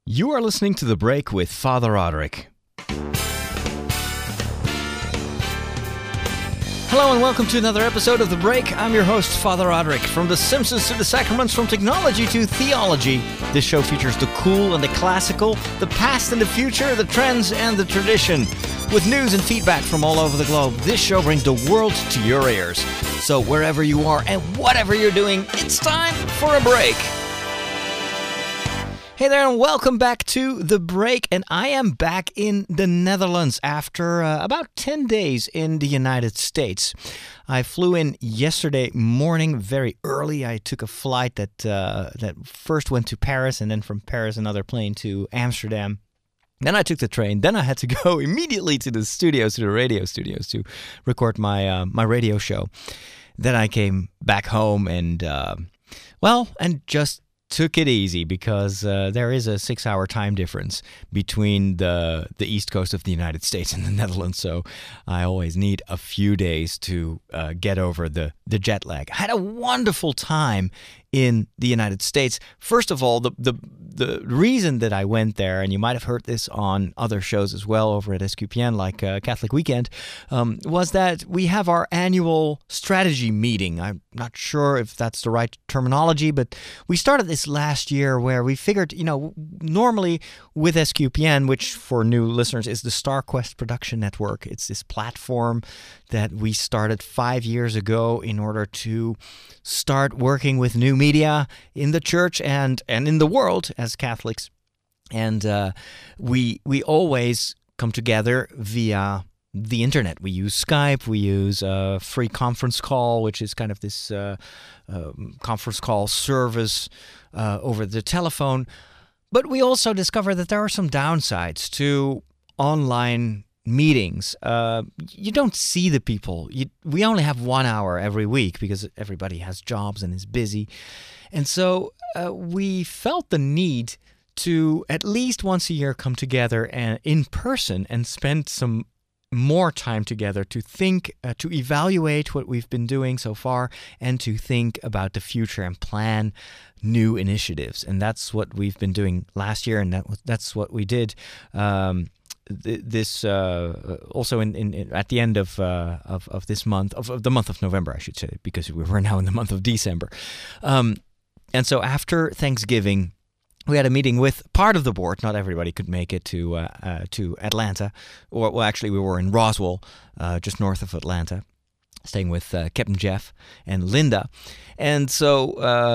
You are listening to The Break with Father Roderick. Hello and welcome to another episode of The Break. I'm your host, Father Roderick. From The Simpsons to the Sacraments, from technology to theology, this show features the cool and the classical, the past and the future, the trends and the tradition. With news and feedback from all over the globe, this show brings the world to your ears. So wherever you are and whatever you're doing, it's time for a break. Hey there and welcome back to The Break, and I am back in the Netherlands after about 10 days in the United States. I flew in yesterday morning very early. I took a flight that first went to Paris and then from Paris another plane to Amsterdam. Then I took the train. Then I had to go immediately to the studios, to the radio studios, to record my radio show. Then I came back home and just took it easy because there is a 6-hour time difference between the east coast of the United States and the Netherlands, so I always need a few days to get over the jet lag. I had a wonderful time in the United States. First of all, the reason that I went there, and you might have heard this on other shows as well over at SQPN, like Catholic Weekend, was that we have our annual strategy meeting. I'm not sure if that's the right terminology, but we started this last year where we figured, normally with SQPN, which for new listeners is the StarQuest Production Network, it's this platform that we started 5 years ago in order to start working with new media in the church and in the world as Catholics. And we always come together via the internet. We use Skype, we use a free conference call, which is kind of this conference call service over the telephone. But we also discover that there are some downsides to online meetings. You don't see the people. We only have 1 hour every week because everybody has jobs and is busy. And so we felt the need to at least once a year come together and in person and spend some more time together to think, to evaluate what we've been doing so far and to think about the future and plan new initiatives. And that's what we've been doing last year, and that's what we did this also in at the end of this month, of the month of November, I should say, because we're now in the month of December. And so after Thanksgiving, we had a meeting with part of the board. Not everybody could make it to Atlanta. Actually, we were in Roswell, just north of Atlanta, staying with Captain Jeff and Linda. And so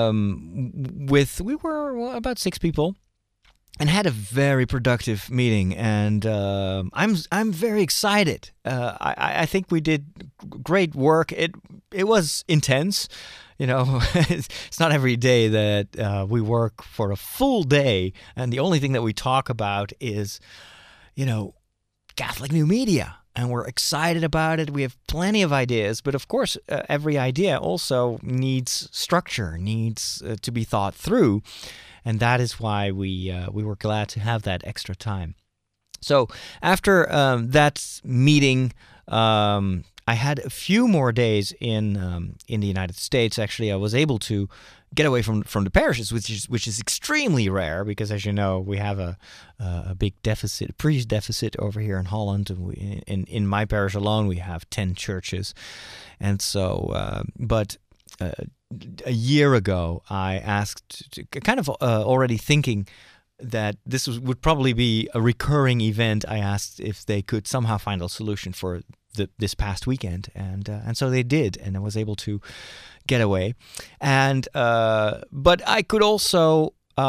we were about 6 people and had a very productive meeting. And I'm very excited. I think we did great work. It was intense. It's not every day that we work for a full day and the only thing that we talk about is, Catholic new media. And we're excited about it. We have plenty of ideas. But of course, every idea also needs structure, needs to be thought through. And that is why we were glad to have that extra time. So after that meeting, I had a few more days in the United States. Actually, I was able to get away from the parishes, which is extremely rare because, as you know, we have a big priest deficit over here in Holland. In my parish alone, we have 10 churches, and so but. A year ago, I asked, kind of already thinking that this would probably be a recurring event. I asked if they could somehow find a solution for this past weekend, and so they did, and I was able to get away. And but I could also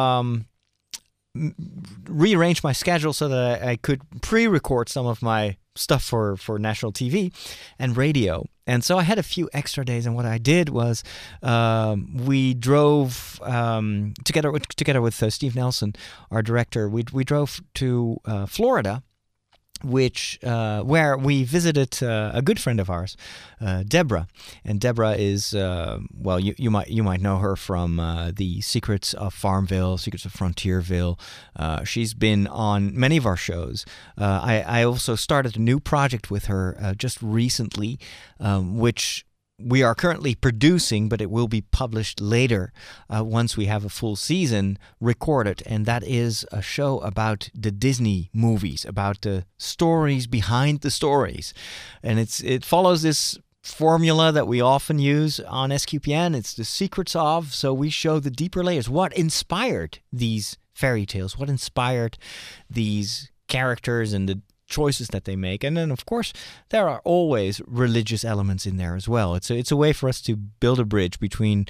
rearrange my schedule so that I could pre-record some of my stuff for national TV and radio. And so I had a few extra days, and what I did was we drove together with Steve Nelson, our director. We drove to Florida, where we visited a good friend of ours, Deborah. And Deborah is you might know her from the Secrets of Farmville, Secrets of Frontierville. She's been on many of our shows. I also started a new project with her just recently, which we are currently producing, but it will be published later once we have a full season recorded. And that is a show about the Disney movies, about the stories behind the stories. And it follows this formula that we often use on SQPN. It's the secrets of. So we show the deeper layers. What inspired these fairy tales? What inspired these characters and the choices that they make? And then, of course, there are always religious elements in there as well. It's a way for us to build a bridge between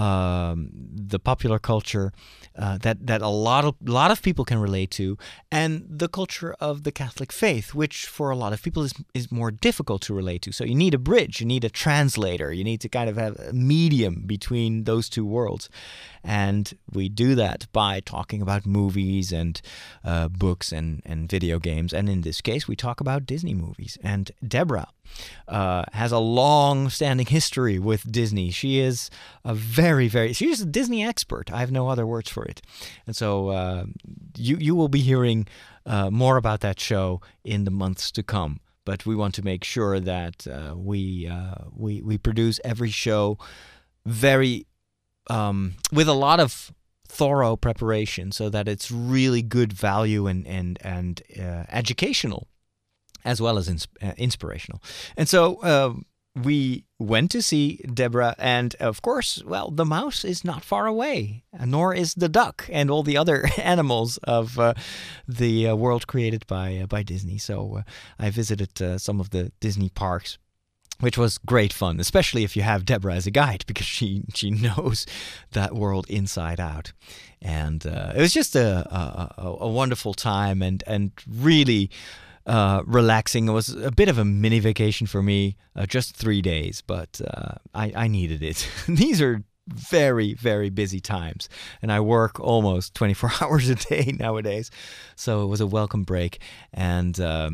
the popular culture that a lot of people can relate to, and the culture of the Catholic faith, which for a lot of people is more difficult to relate to. So you need a bridge, you need a translator, you need to kind of have a medium between those two worlds. And we do that by talking about movies and books and video games. And in this case, we talk about Disney movies. And Deborah has a long-standing history with Disney. She is she's a Disney expert. I have no other words for it. And so you will be hearing more about that show in the months to come. But we want to make sure that we produce every show very with a lot of thorough preparation, so that it's really good value and educational, as well as inspirational. And so we went to see Deborah, and of course, well, the mouse is not far away, nor is the duck and all the other animals of the world created by Disney. So I visited some of the Disney parks, which was great fun, especially if you have Deborah as a guide, because she knows that world inside out. And it was just a wonderful time and really relaxing. It was a bit of a mini vacation for me, just 3 days, but I needed it. These are very, very busy times, and I work almost 24 hours a day nowadays, so it was a welcome break. And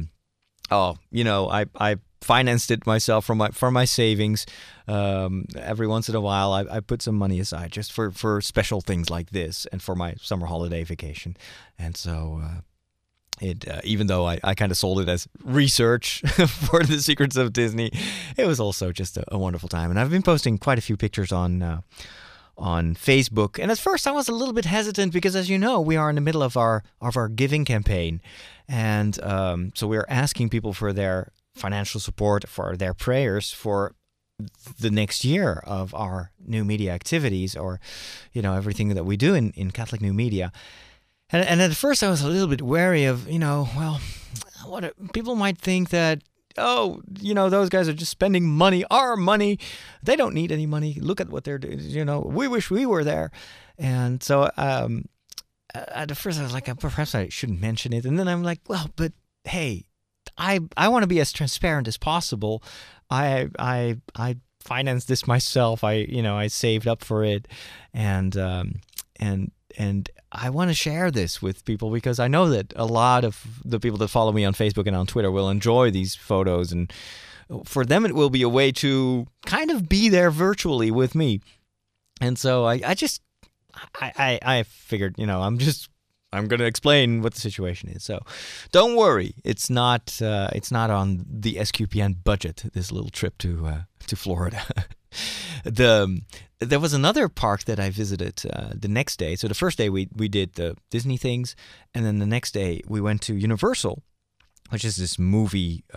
I financed it myself from my savings. Every once in a while, I put some money aside just for special things like this and for my summer holiday vacation. And so even though I kind of sold it as research for the secrets of Disney, it was also just a wonderful time. And I've been posting quite a few pictures on Facebook. And at first I was a little bit hesitant because, as you know, we are in the middle of our giving campaign. And so we're asking people for their financial support, for their prayers for the next year of our new media activities, or, everything that we do in Catholic New Media. And at first I was a little bit wary of, people might think that, those guys are just spending money, our money. They don't need any money. Look at what they're doing. We wish we were there. And so at first I was like, perhaps I shouldn't mention it. And then I'm like, well, but hey, I want to be as transparent as possible. I financed this myself. I saved up for it, and I want to share this with people because I know that a lot of the people that follow me on Facebook and on Twitter will enjoy these photos, and for them it will be a way to kind of be there virtually with me. And so I figured, I'm going to explain what the situation is. So don't worry, it's not on the SQPN budget, this little trip to Florida. There was another park that I visited the next day. So the first day we did the Disney things, and then the next day we went to Universal, which is this movie,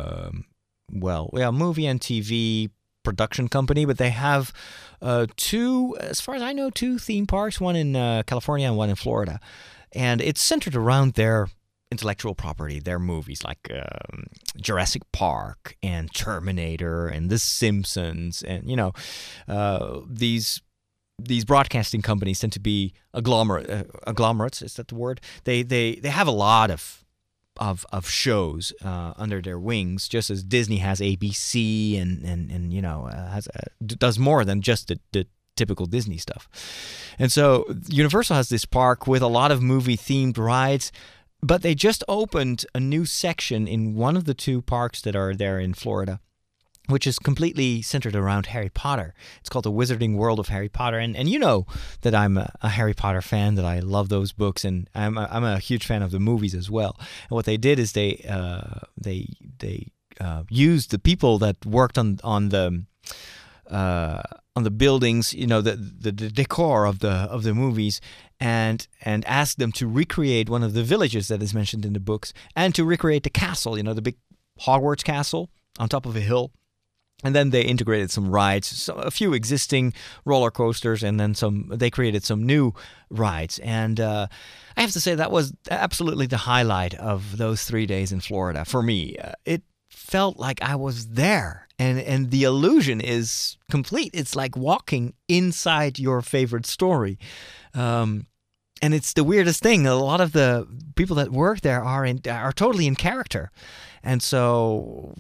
movie and TV production company, but they have two, as far as I know, two theme parks, one in California and one in Florida. And it's centered around their intellectual property, their movies like Jurassic Park and Terminator and The Simpsons, and these broadcasting companies tend to be agglomerates. Is that the word? They have a lot of shows under their wings, just as Disney has ABC and does more than just the typical Disney stuff. And so Universal has this park with a lot of movie-themed rides, but they just opened a new section in one of the two parks that are there in Florida, which is completely centered around Harry Potter. It's called the Wizarding World of Harry Potter. And you know that I'm a Harry Potter fan, that I love those books, and I'm a huge fan of the movies as well. And what they did is they used the people that worked on the on the buildings, the decor of the movies, and ask them to recreate one of the villages that is mentioned in the books, and to recreate the castle, the big Hogwarts castle on top of a hill. And then they integrated some rides, a few existing roller coasters, and then they created some new rides. And I have to say that was absolutely the highlight of those 3 days in Florida for me. It felt like I was there, and the illusion is complete. It's like walking inside your favorite story. And it's the weirdest thing. A lot of the people that work there are totally in character. And so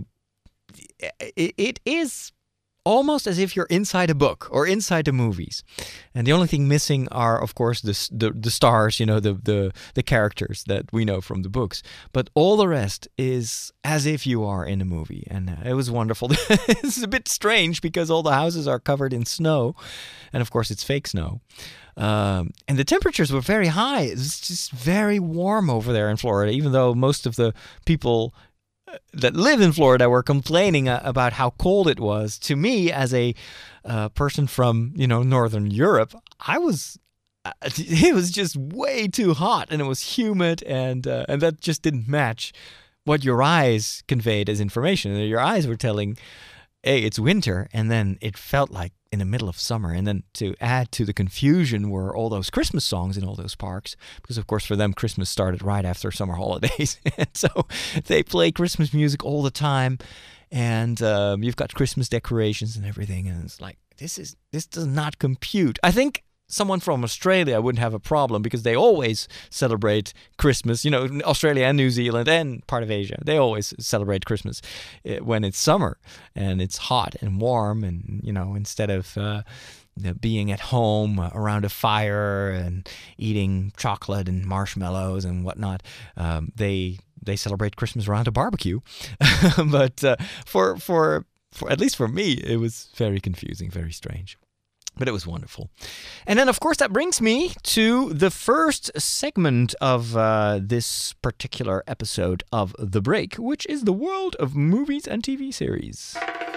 it is almost as if you're inside a book or inside the movies, and the only thing missing are, of course, the stars, the characters that we know from the books. But all the rest is as if you are in a movie, and it was wonderful. It's a bit strange because all the houses are covered in snow, and of course it's fake snow. And the temperatures were very high. It's just very warm over there in Florida, even though most of the people that live in Florida were complaining about how cold it was. To me, as a person from Northern Europe, it was just way too hot, and it was humid, and that just didn't match what your eyes conveyed as information. Your eyes were telling, hey, it's winter, and then it felt like in the middle of summer. And then to add to the confusion were all those Christmas songs in all those parks, because of course for them Christmas started right after summer holidays. And so they play Christmas music all the time, and you've got Christmas decorations and everything, and it's like, this does not compute. I think someone from Australia wouldn't have a problem, because they always celebrate Christmas. Australia and New Zealand and part of Asia, they always celebrate Christmas when it's summer and it's hot and warm, and instead of being at home around a fire and eating chocolate and marshmallows and whatnot, they celebrate Christmas around a barbecue. But for at least for me, it was very confusing, very strange. But it was wonderful. And then, of course, that brings me to the first segment of this particular episode of The Break, which is the world of movies and TV series.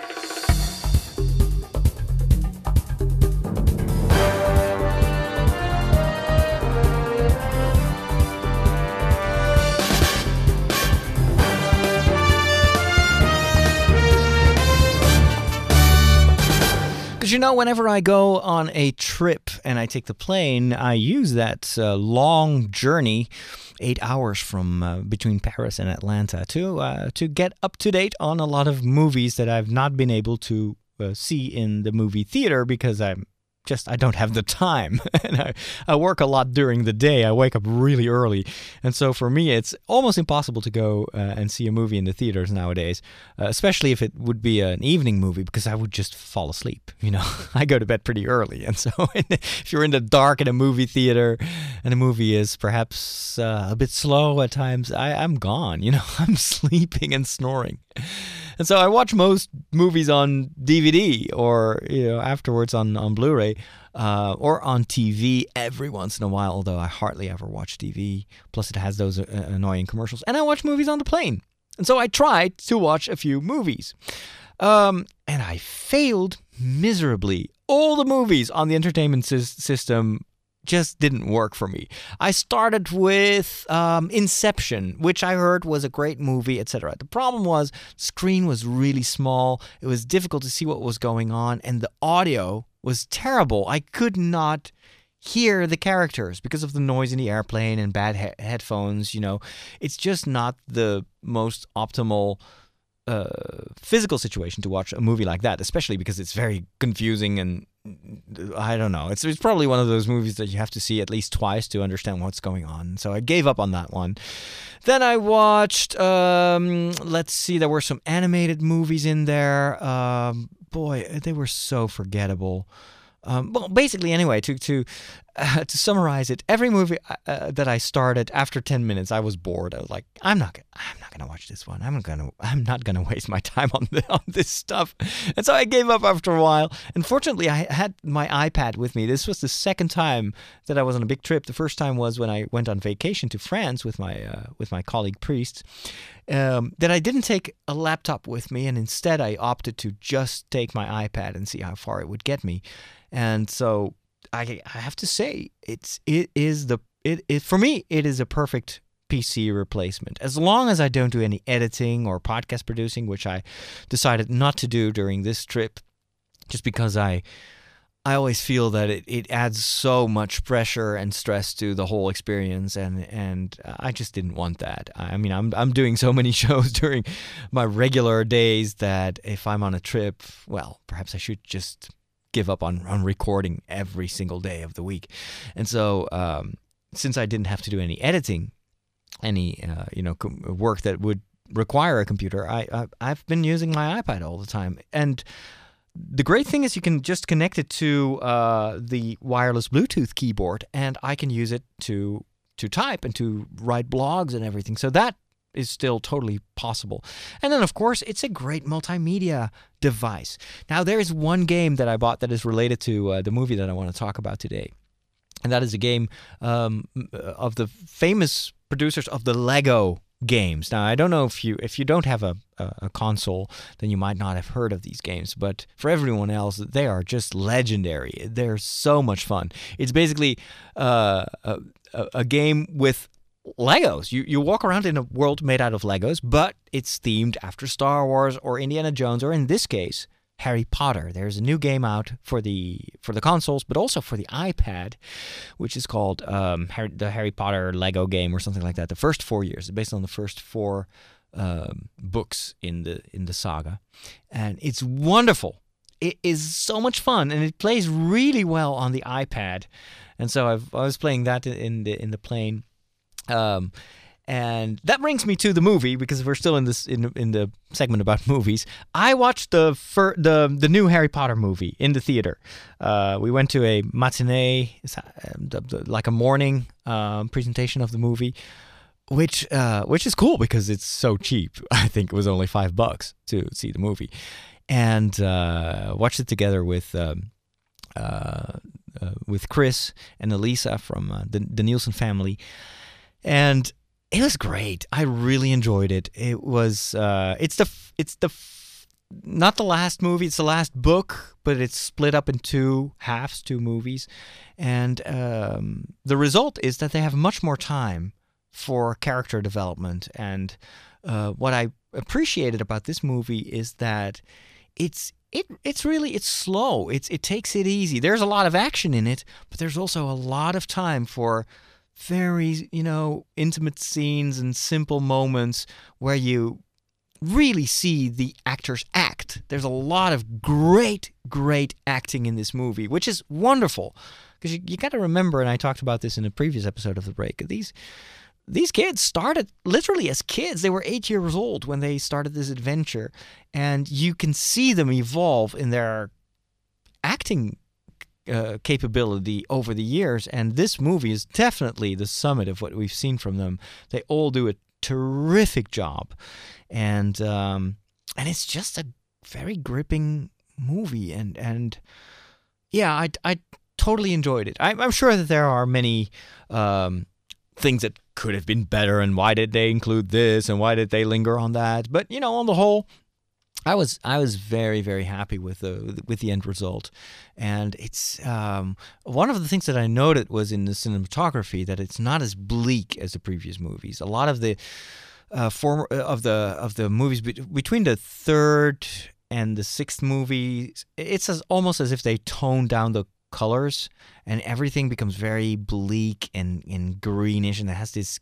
Because, whenever I go on a trip and I take the plane, I use that long journey, 8 hours from between Paris and Atlanta, to get up to date on a lot of movies that I've not been able to see in the movie theater, because I don't have the time. And I work a lot during the day. I wake up really early. And so for me, it's almost impossible to go and see a movie in the theaters nowadays, especially if it would be an evening movie, because I would just fall asleep. I go to bed pretty early. And so if you're in the dark in a movie theater and the movie is perhaps a bit slow at times, I'm gone. I'm sleeping and snoring. And so I watch most movies on DVD or afterwards on Blu-ray or on TV every once in a while, although I hardly ever watch TV. Plus it has those annoying commercials. And I watch movies on the plane. And so I tried to watch a few movies. And I failed miserably. All the movies on the entertainment system just didn't work for me. I started with Inception, which I heard was a great movie, etc. The problem was the screen was really small. It was difficult to see what was going on, and the audio was terrible. I could not hear the characters because of the noise in the airplane and bad headphones. It's just not the most optimal physical situation to watch a movie like that, especially because it's very confusing, and I don't know. It's probably one of those movies that you have to see at least twice to understand what's going on. So I gave up on that one. Then I watched, let's see, there were some animated movies in there. Boy, they were so forgettable. Well, basically, anyway, to to summarize it, every movie that I started after 10 minutes, I was bored. I was like, I'm not gonna watch this one. I'm not gonna waste my time on this stuff. And so I gave up after a while. And fortunately, I had my iPad with me. This was the second time that I was on a big trip. The first time was when I went on vacation to France with my colleague Priest. That I didn't take a laptop with me, and instead I opted to just take my iPad and see how far it would get me. And so I have to say, for me, it is a perfect PC replacement. As long as I don't do any editing or podcast producing, which I decided not to do during this trip, just because I always feel that it adds so much pressure and stress to the whole experience, and I just didn't want that. I mean, I'm doing so many shows during my regular days that if I'm on a trip, well, perhaps I should just give up on recording every single day of the week. And so since I didn't have to do any editing, any work that would require a computer, I've been using my iPad all the time. And the great thing is you can just connect it to the wireless Bluetooth keyboard, and I can use it to type and to write blogs and everything. So that is still totally possible. And then, of course, it's a great multimedia device. Now, there is one game that I bought that is related to the movie that I want to talk about today. And that is a game of the famous producers of the Lego games. Now, I don't know if you don't have a console, then you might not have heard of these games. But for everyone else, they are just legendary. They're so much fun. It's basically a game with Legos. You walk around in a world made out of Legos, but it's themed after Star Wars or Indiana Jones, or in this case, Harry Potter. There's a new game out for the consoles, but also for the iPad, which is called the Harry Potter Lego game or something like that. The first 4 years, based on the first 4 books in the saga, and it's wonderful. It is so much fun, and it plays really well on the iPad. And so I was playing that in the plane. And that brings me to the movie, because we're still in the segment about movies. I watched the new Harry Potter movie in the theater. We went to a matinee, like a morning presentation of the movie, which is cool because it's so cheap. I think it was only $5 to see the movie, and watched it together with Chris and Elisa from the Nielsen family. And it was great. I really enjoyed it. It was not the last movie. It's the last book, but it's split up in 2 halves, 2 movies, and the result is that they have much more time for character development. And what I appreciated about this movie is that it's slow. It takes it easy. There's a lot of action in it, but there's also a lot of time for very, intimate scenes and simple moments where you really see the actors act. There's a lot of great acting in this movie, which is wonderful. Because you got to remember, and I talked about this in a previous episode of The Break, these kids started literally as kids. They were 8 years old when they started this adventure. And you can see them evolve in their acting capability over the years, and this movie is definitely the summit of what we've seen from them. They all do a terrific job, and it's just a very gripping movie, and yeah, I totally enjoyed it. I'm sure that there are many things that could have been better, and why did they include this, and why did they linger on that? But on the whole, I was very, very happy with the end result, and it's one of the things that I noted was in the cinematography that it's not as bleak as the previous movies. A lot of the the movies between the 3rd and the 6th movie, it's almost as if they toned down the colors, and everything becomes very bleak and greenish, and it has this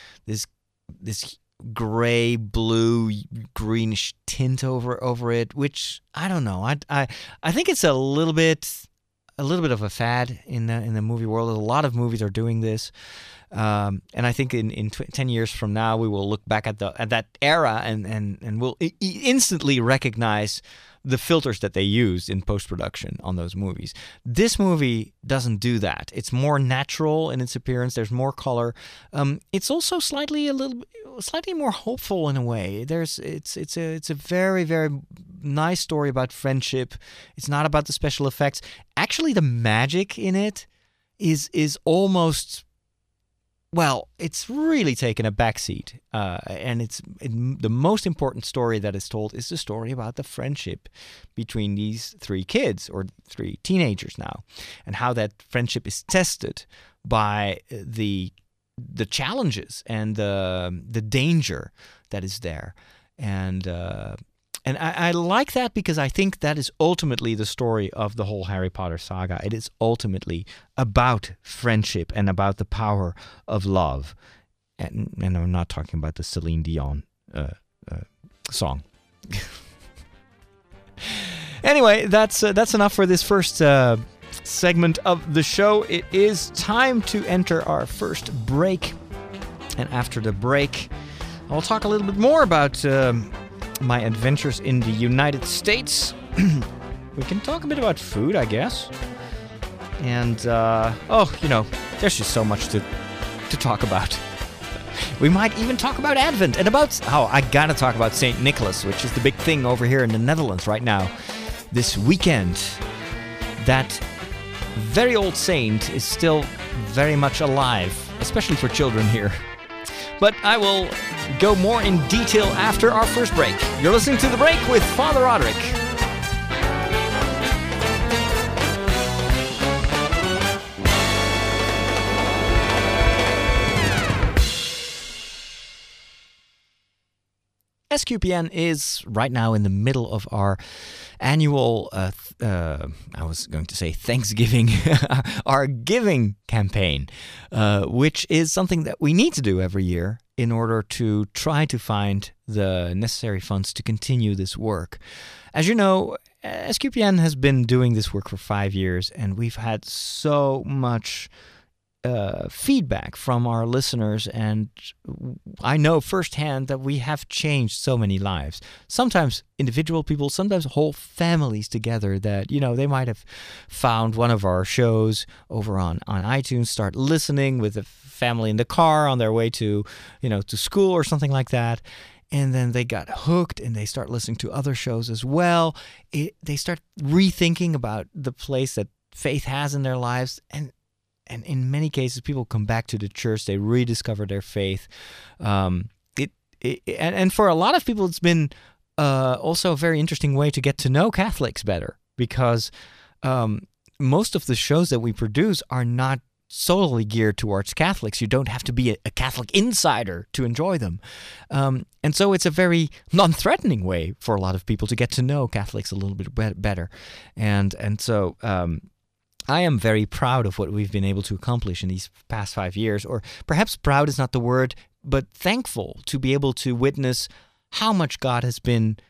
gray, blue, greenish tint over it, which I don't know. I think it's a little bit of a fad in the movie world. A lot of movies are doing this. And I think in 10 years from now, we will look back at that era and we'll instantly recognize the filters that they used in post-production on those movies. This movie doesn't do that. It's more natural in its appearance. There's more color. It's also slightly more hopeful in a way. It's a very, very nice story about friendship. It's not about the special effects. Actually, the magic in it is almost, well, it's really taken a backseat. And the most important story that is told is the story about the friendship between these three kids, or three teenagers now, and how that friendship is tested by the challenges and the danger that is there. And I like that because I think that is ultimately the story of the whole Harry Potter saga. It is ultimately about friendship and about the power of love. And I'm not talking about the Celine Dion song. Anyway, that's enough for this first segment of the show. It is time to enter our first break. And after the break, I'll talk a little bit more about my adventures in the United States. We can talk a bit about food, I guess. And, there's just so much to talk about. We might even talk about Advent and I gotta talk about St. Nicholas, which is the big thing over here in the Netherlands right now. This weekend, that very old saint is still very much alive, especially for children here. But I will go more in detail after our first break. You're listening to The Break with Father Roderick. SQPN is right now in the middle of our annual, I was going to say Thanksgiving, our giving campaign, which is something that we need to do every year in order to try to find the necessary funds to continue this work. As you know, SQPN has been doing this work for 5 years, and we've had so much feedback from our listeners, and I know firsthand that we have changed so many lives. Sometimes individual people, sometimes whole families together that, they might have found one of our shows over on iTunes, start listening with a family in the car on their way to, to school or something like that. And then they got hooked and they start listening to other shows as well. They start rethinking about the place that faith has in their lives, and in many cases, people come back to the church. They rediscover their faith. And for a lot of people, it's been also a very interesting way to get to know Catholics better, because most of the shows that we produce are not solely geared towards Catholics. You don't have to be a Catholic insider to enjoy them. And so it's a very non-threatening way for a lot of people to get to know Catholics a little bit better. And so I am very proud of what we've been able to accomplish in these past 5 years, or perhaps proud is not the word, but thankful to be able to witness how much God has been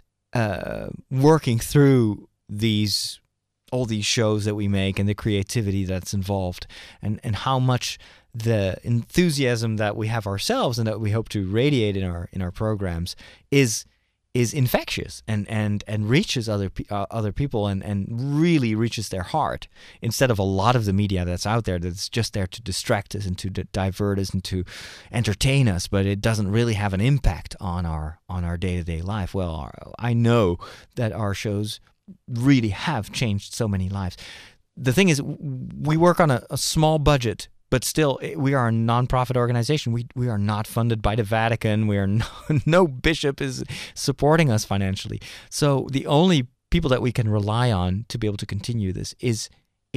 working through all these shows that we make and the creativity that's involved, and how much the enthusiasm that we have ourselves and that we hope to radiate in our programs is infectious and reaches other people and really reaches their heart, instead of a lot of the media that's out there that's just there to distract us and to divert us and to entertain us, but it doesn't really have an impact on our day-to-day life. Well, I know that our shows really have changed so many lives. The thing is, we work on a small budget, but still, we are a non-profit organization. We are not funded by the Vatican. We are no bishop is supporting us financially. So the only people that we can rely on to be able to continue this is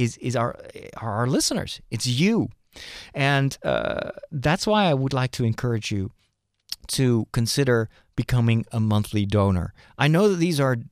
our listeners. It's you, and that's why I would like to encourage you to consider becoming a monthly donor. I know that these are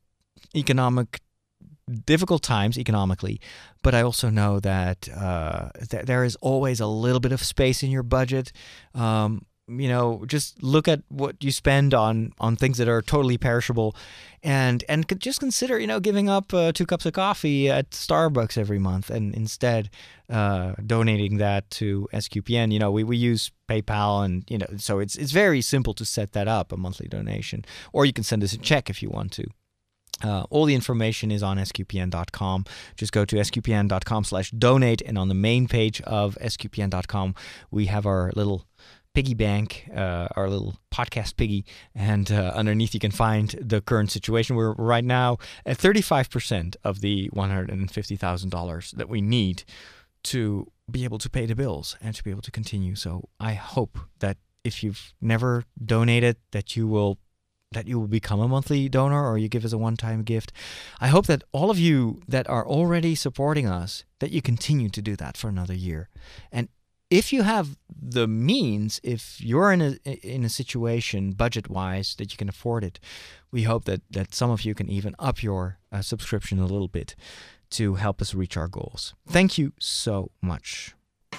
difficult times economically, but I also know that there is always a little bit of space in your budget. just look at what you spend on things that are totally perishable, and just consider, giving up 2 cups of coffee at Starbucks every month, and instead donating that to SQPN. We use PayPal, and so it's very simple to set that up, a monthly donation, or you can send us a check if you want to. All the information is on sqpn.com. Just go to sqpn.com/donate, and on the main page of sqpn.com, we have our little piggy bank, our little podcast piggy, and underneath you can find the current situation. We're right now at 35% of the $150,000 that we need to be able to pay the bills and to be able to continue. So I hope that if you've never donated, that you will become a monthly donor, or you give us a one-time gift. I hope that all of you that are already supporting us, that you continue to do that for another year. And if you have the means, if you're in a situation budget-wise that you can afford it, we hope that some of you can even up your subscription a little bit to help us reach our goals. Thank you so much.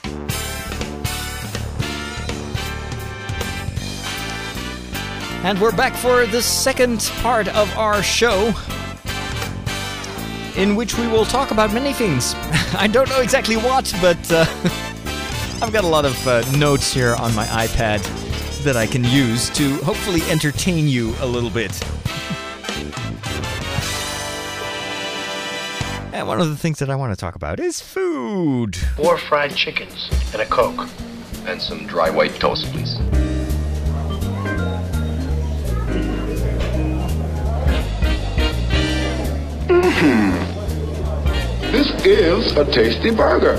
And we're back for the second part of our show, in which we will talk about many things. I don't know exactly what, but I've got a lot of notes here on my iPad that I can use to hopefully entertain you a little bit. And one of the things that I want to talk about is food. 4 fried chickens and a Coke. And some dry white toast, please. This is a tasty burger.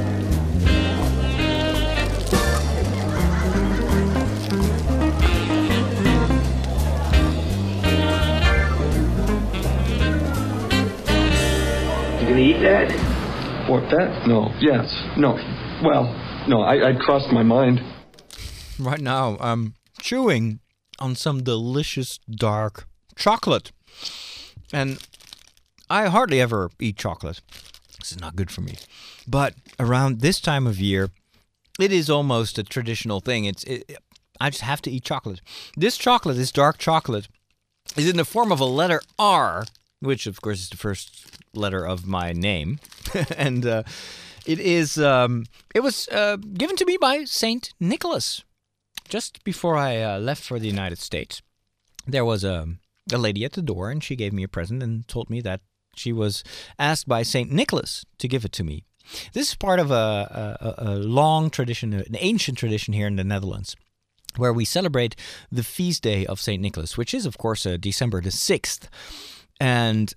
You gonna eat that? What, that? No. Yes. No. Well, no, I'd crossed my mind. Right now, I'm chewing on some delicious dark chocolate. And I hardly ever eat chocolate. This is not good for me. But around this time of year, it is almost a traditional thing. I just have to eat chocolate. This chocolate, this dark chocolate, is in the form of a letter R, which of course is the first letter of my name. And it was given to me by Saint Nicholas. Just before I left for the United States, there was a lady at the door, and she gave me a present and told me that she was asked by St. Nicholas to give it to me. This is part of a long tradition, an ancient tradition here in the Netherlands, where we celebrate the feast day of St. Nicholas, which is, of course, December the 6th. And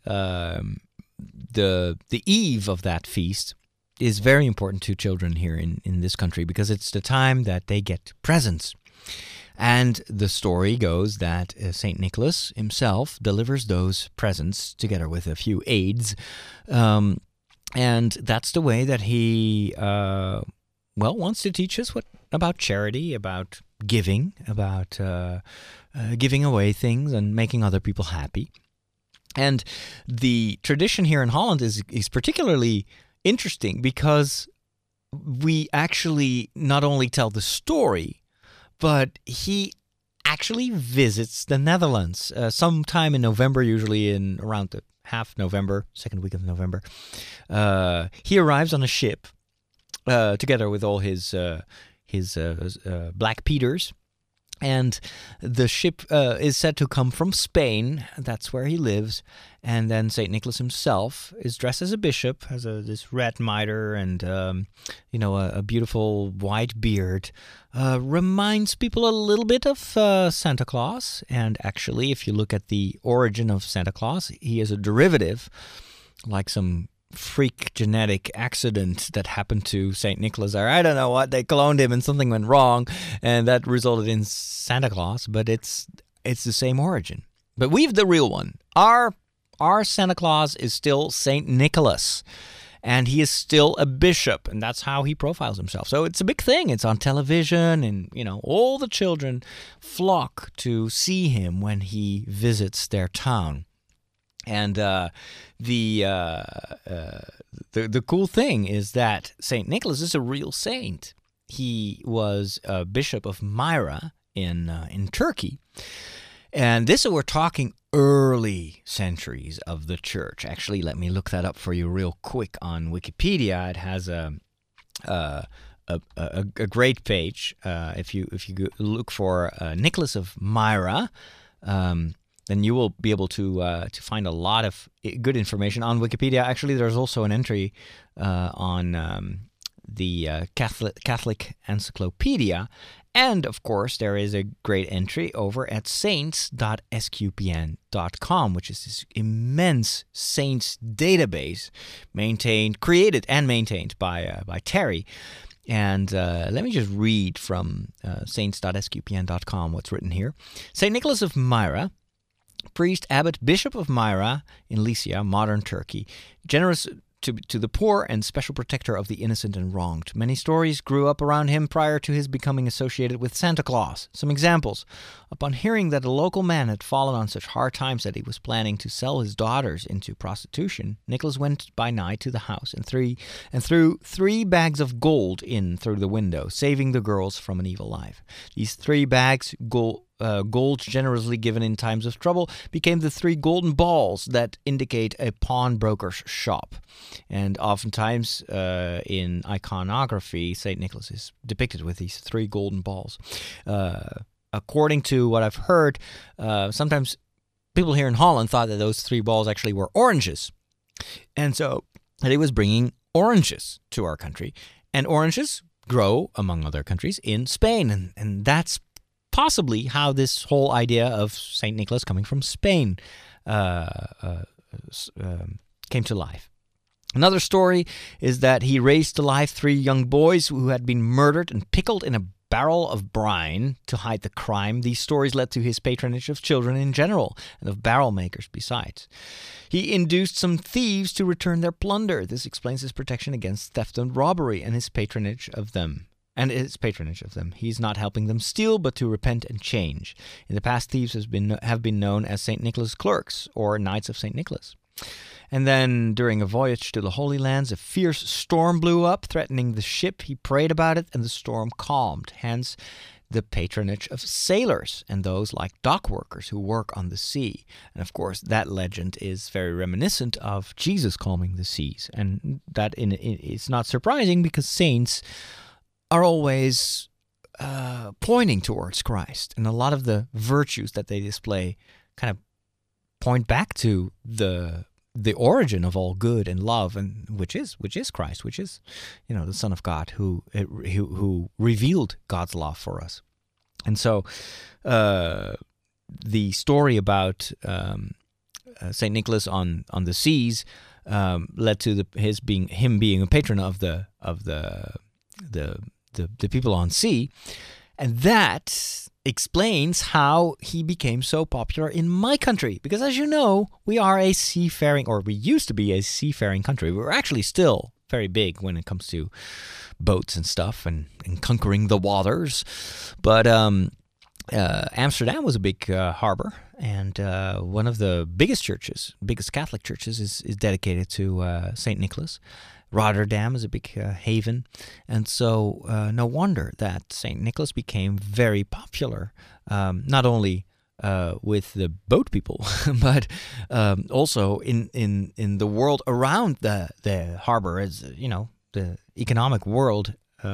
the eve of that feast is very important to children here in this country, because it's the time that they get presents. And the story goes that St. Nicholas himself delivers those presents together with a few aides. And that's the way that he, wants to teach us about charity, about giving, about giving away things and making other people happy. And the tradition here in Holland is particularly interesting because we actually not only tell the story, but he actually visits the Netherlands sometime in November, usually in around half November, second week of November. He arrives on a ship together with all his Black Peters. And the ship is said to come from Spain. That's where he lives. And then St. Nicholas himself is dressed as a bishop, has this red mitre and, a beautiful white beard. Reminds people a little bit of Santa Claus. And actually, if you look at the origin of Santa Claus, he is a derivative, like some freak genetic accident that happened to St. Nicholas, or I don't know what, they cloned him and something went wrong, and that resulted in Santa Claus, but it's the same origin. But we've the real one. Our Santa Claus is still St. Nicholas, and he is still a bishop, and that's how he profiles himself. So it's a big thing. It's on television, and all the children flock to see him when he visits their town. And the cool thing is that St. Nicholas is a real saint. he was a bishop of Myra in Turkey. And this, we're talking early centuries of the church. Actually, let me look that up for you real quick on Wikipedia. It has a great page. If you look for Nicholas of Myra, then you will be able to find a lot of good information on Wikipedia. Actually, there's also an entry on the Catholic Encyclopedia. And, of course, there is a great entry over at saints.sqpn.com, which is this immense saints database created and maintained by Terry. And let me just read from saints.sqpn.com what's written here. St. Nicholas of Myra, priest, abbot, bishop of Myra in Lycia, modern Turkey, generous to the poor and special protector of the innocent and wronged. Many stories grew up around him prior to his becoming associated with Santa Claus. Some examples. Upon hearing that a local man had fallen on such hard times that he was planning to sell his daughters into prostitution, Nicholas went by night to the house and threw 3 bags of gold in through the window, saving the girls from an evil life. These 3 bags, gold generously given in times of trouble, became the 3 golden balls that indicate a pawnbroker's shop. And oftentimes in iconography, St. Nicholas is depicted with these 3 golden balls. According to what I've heard, sometimes people here in Holland thought that those 3 balls actually were oranges. And so that he was bringing oranges to our country. And oranges grow, among other countries, in Spain. And that's possibly how this whole idea of St. Nicholas coming from Spain came to life. Another story is that he raised to life 3 young boys who had been murdered and pickled in a barrel of brine to hide the crime. These stories led to his patronage of children in general and of barrel makers besides. He induced some thieves to return their plunder. This explains his protection against theft and robbery and his patronage of them. He's not helping them steal, but to repent and change. In the past, thieves have been known as St. Nicholas clerks or Knights of St. Nicholas. And then, during a voyage to the Holy Lands, a fierce storm blew up, threatening the ship. He prayed about it, and the storm calmed. Hence, the patronage of sailors and those like dock workers who work on the sea. And of course, that legend is very reminiscent of Jesus calming the seas. And that it's not surprising because saints are always pointing towards Christ. And a lot of the virtues that they display kind of point back to the origin of all good and love, and which is Christ, which is, the Son of God who revealed God's love for us. And so the story about Saint Nicholas on the seas led to him being a patron of the people on sea, and that explains how he became so popular in my country. Because as you know, we used to be a seafaring country. We're actually still very big when it comes to boats and stuff and conquering the waters. But Amsterdam was a big harbor, and one of the biggest Catholic churches is dedicated to St. Nicholas. Rotterdam is a big haven, and so no wonder that St. Nicholas became very popular, not only with the boat people, but also in the world around the harbor. As the economic world,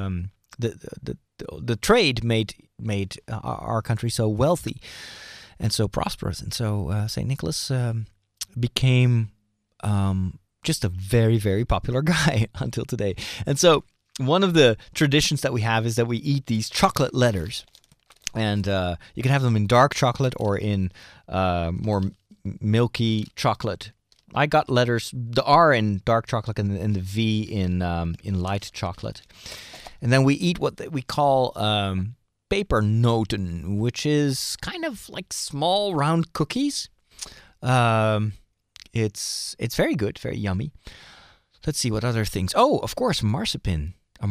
the trade made our country so wealthy and so prosperous, and so St. Nicholas became just a very, very popular guy until today. And so one of the traditions that we have is that we eat these chocolate letters. And you can have them in dark chocolate or in more milky chocolate. I got letters, the R in dark chocolate and the V in light chocolate. And then we eat what we call pepernoten, which is kind of like small round cookies. It's very good, very yummy. Let's see what other things. Oh, of course, marzipan.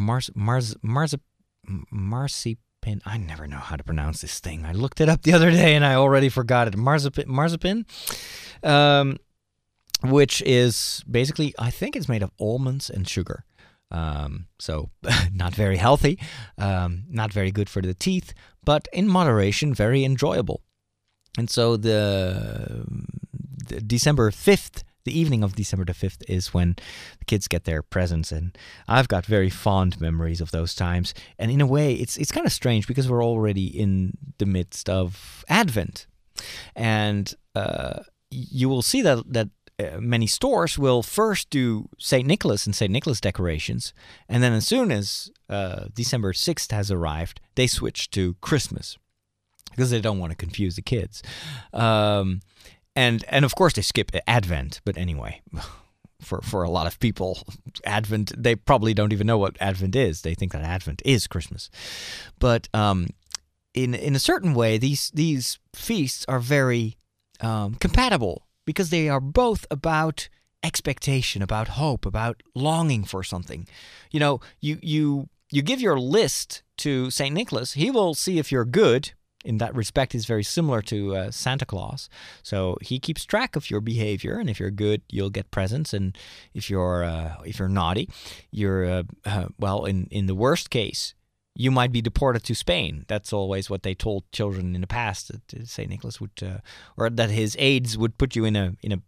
Marzipan. I never know how to pronounce this thing. I looked it up the other day and I already forgot it. Marzipan, which is basically, I think it's made of almonds and sugar. So not very healthy, not very good for the teeth, but in moderation, very enjoyable. And so the December 5th, the evening of December the 5th is when the kids get their presents, and I've got very fond memories of those times. And in a way, it's kind of strange because we're already in the midst of Advent. And you will see that many stores will first do St. Nicholas and St. Nicholas decorations, and then as soon as December 6th has arrived, they switch to Christmas because they don't want to confuse the kids. And of course they skip Advent, but anyway, for a lot of people, Advent, they probably don't even know what Advent is. They think that Advent is Christmas. But in a certain way, these feasts are very compatible, because they are both about expectation, about hope, about longing for something. You know, you give your list to St. Nicholas, he will see if you're good. In that respect, he's very similar to Santa Claus. So he keeps track of your behavior, and if you're good, you'll get presents, and if you're naughty, you're well, in the worst case, you might be deported to Spain. That's always what they told children in the past, that St. Nicholas would, or that his aides would put you in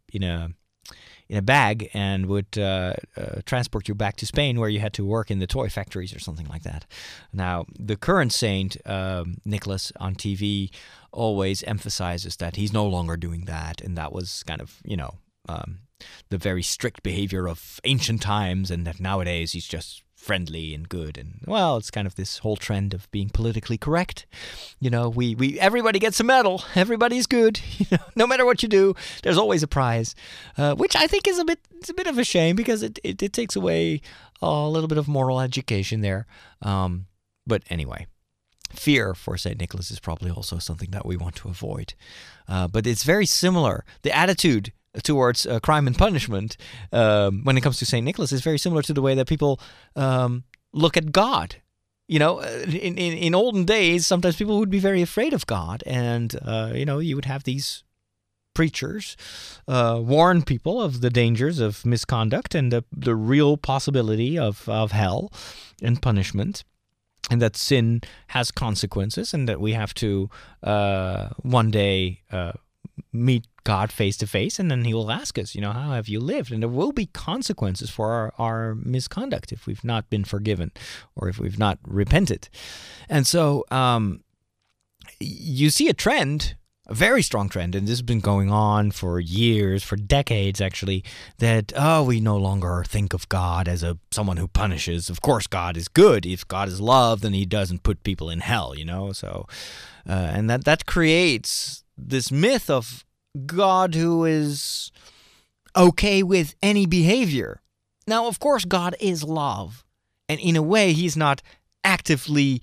a bag and would transport you back to Spain, where you had to work in the toy factories or something like that. Now, the current Saint Nicholas on TV always emphasizes that he's no longer doing that, and that was kind of, the very strict behavior of ancient times, and that nowadays he's just friendly and good. And well, it's kind of this whole trend of being politically correct. We everybody gets a medal, everybody's good. No matter what you do, there's always a prize, which I think is a bit of a shame, because it takes away a little bit of moral education there. But anyway, fear for St. Nicholas is probably also something that we want to avoid. But it's very similar. The attitude towards crime and punishment when it comes to St. Nicholas is very similar to the way that people look at God. In olden days, sometimes people would be very afraid of God, and you would have these preachers warn people of the dangers of misconduct and the real possibility of hell and punishment, and that sin has consequences, and that we have to one day meet God face to face, and then he will ask us, how have you lived? And there will be consequences for our misconduct if we've not been forgiven or if we've not repented. And so you see a trend, a very strong trend, and this has been going on for years, for decades actually, that, we no longer think of God as someone who punishes. Of course, God is good. If God is love, then he doesn't put people in hell, So, and that creates this myth of God who is okay with any behavior. Now, of course, God is love, and in a way, he's not actively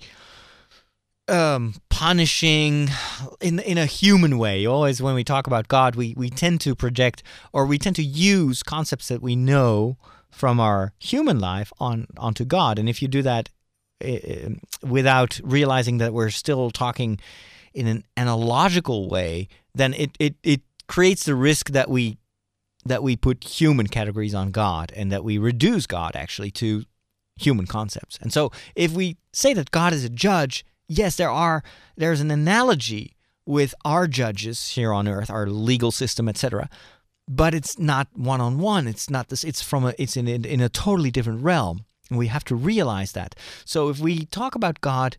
punishing in a human way. Always, when we talk about God, we tend to project, or we tend to use concepts that we know from our human life onto God. And if you do that without realizing that we're still talking in an analogical way, then it creates the risk that we put human categories on God, and that we reduce God actually to human concepts. And so if we say that God is a judge, yes, there's an analogy with our judges here on earth, our legal system, etc. But it's not one-on-one. It's not this. It's in a totally different realm, and we have to realize that. So if we talk about God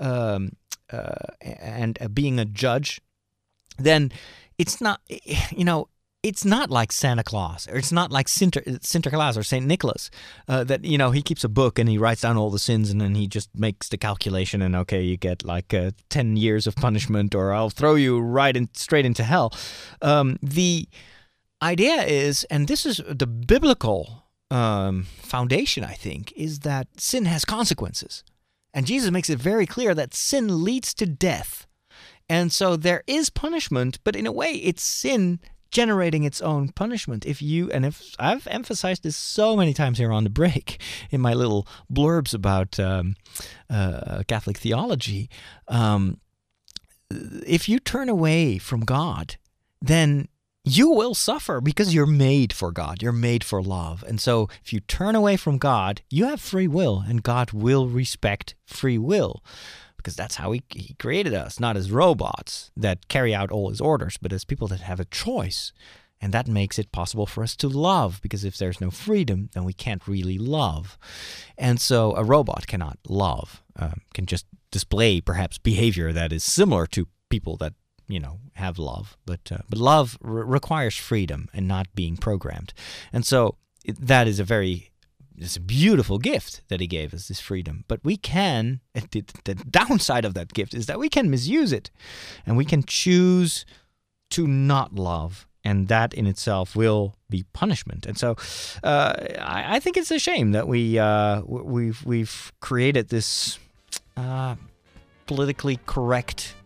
and being a judge, then it's not, it's not like Santa Claus, or it's not like Sinterklaas or St. Nicholas, that, he keeps a book and he writes down all the sins, and then he just makes the calculation, and okay, you get like 10 years of punishment, or I'll throw you straight into hell. The idea is, and this is the biblical foundation, I think, is that sin has consequences. And Jesus makes it very clear that sin leads to death. And so there is punishment, but in a way it's sin generating its own punishment. If I've emphasized this so many times here on The Break in my little blurbs about Catholic theology, if you turn away from God, then you will suffer because you're made for God. You're made for love. And so if you turn away from God, you have free will, and God will respect free will because that's how he created us, not as robots that carry out all his orders, but as people that have a choice. And that makes it possible for us to love, because if there's no freedom, then we can't really love. And so a robot cannot love, can just display perhaps behavior that is similar to people that have love, but love requires freedom and not being programmed. And so that is it's a beautiful gift that he gave us, this freedom. But we can, the downside of that gift is that we can misuse it, and we can choose to not love, and that in itself will be punishment. And so I think it's a shame that we've created this politically correct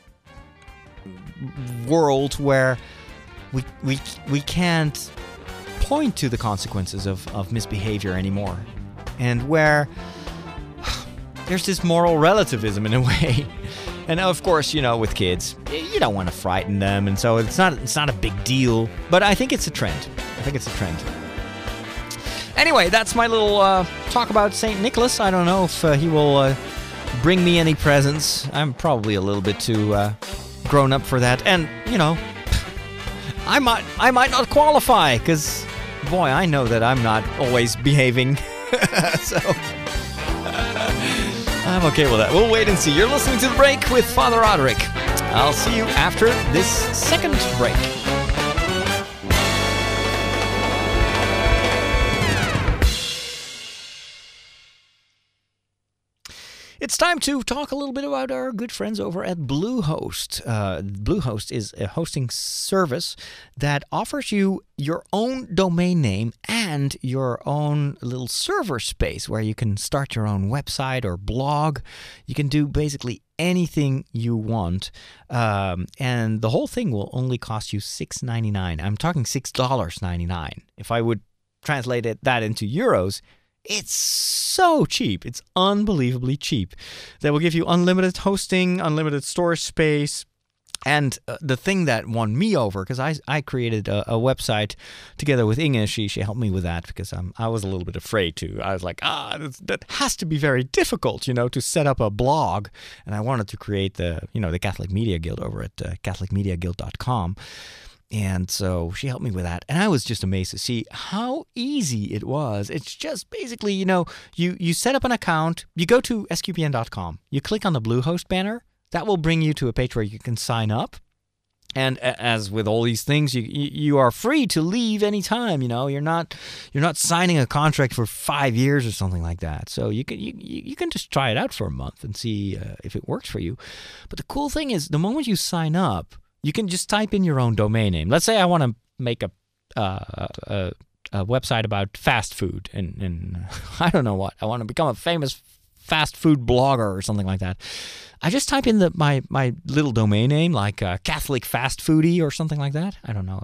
world where we can't point to the consequences of misbehavior anymore, and where there's this moral relativism in a way. And of course, with kids, you don't want to frighten them, and so it's not a big deal. But I think it's a trend. Anyway, that's my little talk about St. Nicholas. I don't know if he will bring me any presents. I'm probably a little bit too grown up for that, and I might not qualify, because boy, I know that I'm not always behaving. So I'm okay with that. We'll wait and see. You're listening to The Break with Father Roderick. I'll see you after this second break. It's time to talk a little bit about our good friends over at Bluehost. Bluehost is a hosting service that offers you your own domain name and your own little server space where you can start your own website or blog. You can do basically anything you want, and the whole thing will only cost you $6.99. I'm talking $6.99. If I would translate that into euros, it's so cheap. It's unbelievably cheap. They will give you unlimited hosting, unlimited storage space. And the thing that won me over, because I created a website together with Inge. She helped me with that because I was a little bit afraid to. I was like, that has to be very difficult, to set up a blog. And I wanted to create the Catholic Media Guild over at CatholicMediaGuild.com. And so she helped me with that. And I was just amazed to see how easy it was. It's just basically, you set up an account, you go to SQPN.com, you click on the Bluehost banner, that will bring you to a page where you can sign up. And as with all these things, you are free to leave anytime. You're not signing a contract for 5 years or something like that. So you can just try it out for a month and see if it works for you. But the cool thing is, the moment you sign up, you can just type in your own domain name. Let's say I want to make a website about fast food, and I don't know what. I want to become a famous fast food blogger or something like that. I just type in my little domain name, like Catholic Fast Foodie or something like that. I don't know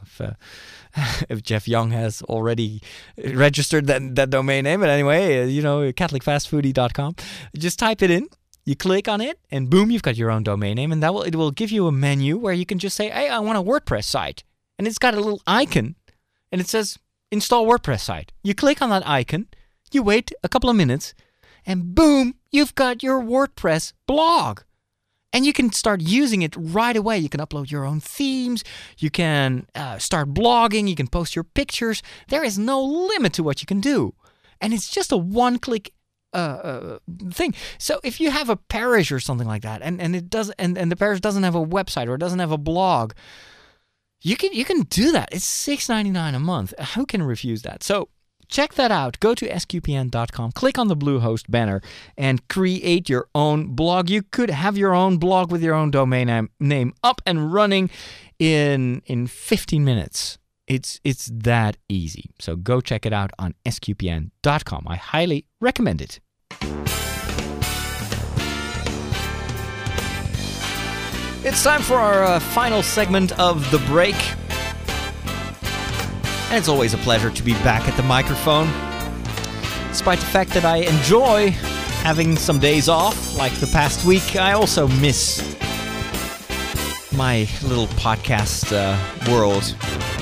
if Jeff Young has already registered that domain name, but anyway, CatholicFastFoodie.com. Just type it in. You click on it, and boom, you've got your own domain name, and it will give you a menu where you can just say, hey, I want a WordPress site. And it's got a little icon, and it says, install WordPress site. You click on that icon, you wait a couple of minutes, and boom, you've got your WordPress blog. And you can start using it right away. You can upload your own themes. You can start blogging. You can post your pictures. There is no limit to what you can do. And it's just a one-click thing. So if you have a parish or something like that, and it does, and the parish doesn't have a website or doesn't have a blog, you can do that. It's $6.99 a month. Who can refuse that? So check that out. Go to sqpn.com, click on the Bluehost banner, and create your own blog. You could have your own blog with your own domain name up and running in 15 minutes. It's that easy. So go check it out on sqpn.com. I highly recommend it. It's time for our final segment of The Break. And it's always a pleasure to be back at the microphone. Despite the fact that I enjoy having some days off, like the past week, I also miss my little podcast world.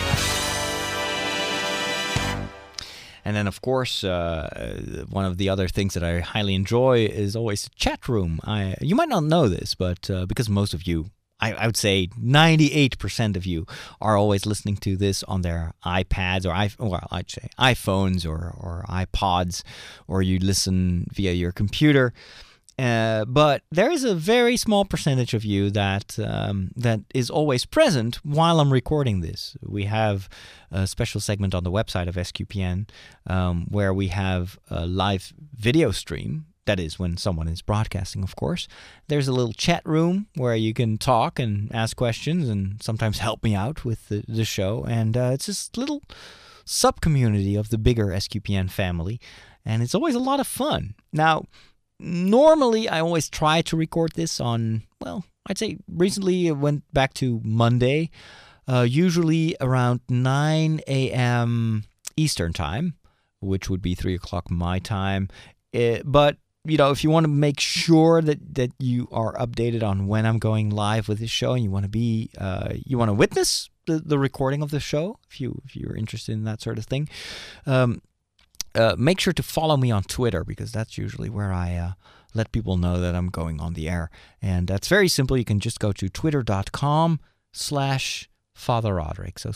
And then, of course, one of the other things that I highly enjoy is always the chat room. You might not know this, but because most of you, I would say 98% of you are always listening to this on their iPads or I'd say iPhones or iPods, or you listen via your computer. But there is a very small percentage of you that is always present while I'm recording this. We have a special segment on the website of SQPN where we have a live video stream. That is when someone is broadcasting, of course. There's a little chat room where you can talk and ask questions and sometimes help me out with the show. And it's this little sub-community of the bigger SQPN family. And it's always a lot of fun. Now, normally, I always try to record this on, well, I'd say recently it went back to Monday, usually around 9 a.m. Eastern time, which would be 3 o'clock my time. But you know, if you want to make sure that you are updated on when I'm going live with this show, and you want to witness the recording of the show, if you're interested in that sort of thing, make sure to follow me on Twitter, because that's usually where I let people know that I'm going on the air. And that's very simple. You can just go to twitter.com/Father Roderick. So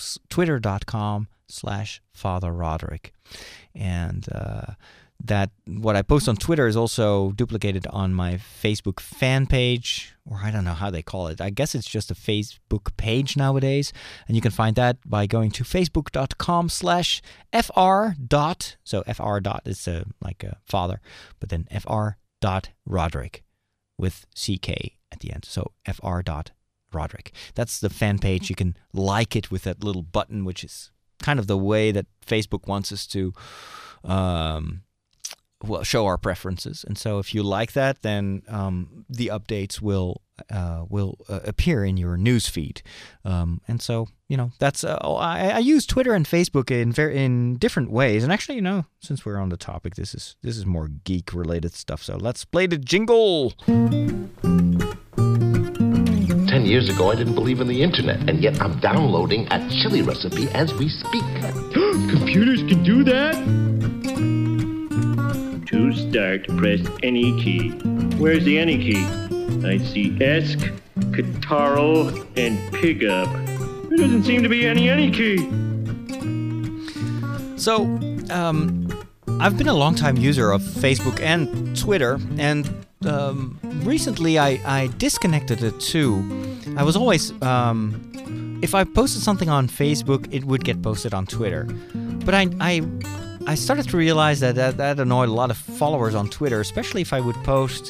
twitter.com/Father Roderick. And that what I post on Twitter is also duplicated on my Facebook fan page, or I don't know how they call it. I guess it's just a Facebook page nowadays. And you can find that by going to facebook.com/FR. So FR dot is like a father, but then FR.Roderick with CK at the end. So FR.Roderick. That's the fan page. You can like it with that little button, which is kind of the way that Facebook wants us to show our preferences. And so if you like that, then the updates will appear in your news feed. And so, you know, that's I use Twitter and Facebook in different ways. And actually, you know, since we're on the topic, this is more geek related stuff. So let's play the jingle. 10 years ago, I didn't believe in the internet, and yet I'm downloading a chili recipe as we speak. Computers can do that? To start, press any key. Where's the any key? I see ESC, Kataro, and Pickup. There doesn't seem to be any key. So, I've been a long-time user of Facebook and Twitter, and recently I disconnected the two. I was always, if I posted something on Facebook, it would get posted on Twitter. But I started to realize that annoyed a lot of followers on Twitter, especially if I would post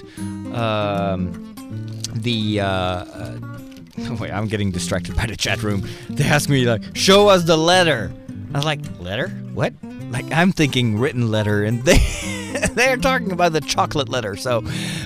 wait, I'm getting distracted by the chat room. They asked me, like, show us the letter. I was like, letter? What? Like, I'm thinking written letter, and they're talking about the chocolate letter. So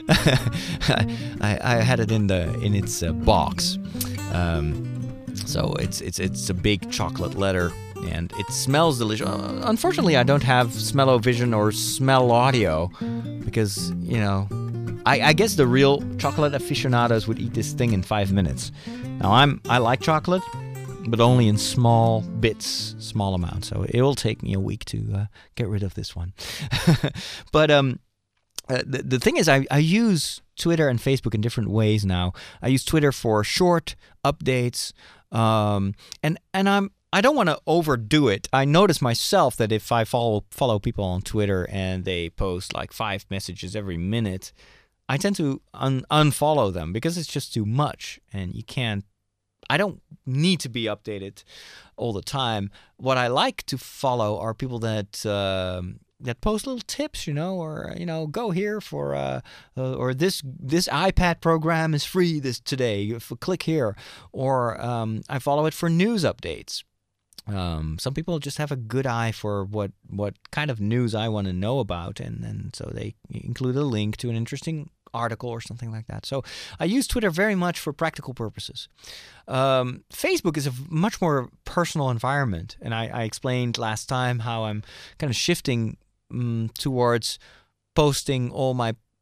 I had it in its box. So it's a big chocolate letter, and it smells delicious. Unfortunately, I don't have smell-o-vision or smell audio, because, you know, I guess the real chocolate aficionados would eat this thing in 5 minutes. Now, I like chocolate, but only in small bits, small amounts. So it will take me a week to get rid of this one. But the thing is, I use Twitter and Facebook in different ways now. I use Twitter for short updates, and I don't want to overdo it. I notice myself that if I follow people on Twitter and they post like 5 messages every minute, I tend to unfollow them, because it's just too much, and I don't need to be updated all the time. What I like to follow are people that post little tips, you know, or, you know, go here for or this iPad program is free today. Click here, or I follow it for news updates. Some people just have a good eye for what kind of news I want to know about, and so they include a link to an interesting article or something like that. So I use Twitter very much for practical purposes. Facebook is a much more personal environment, and I explained last time how I'm kind of shifting towards posting all my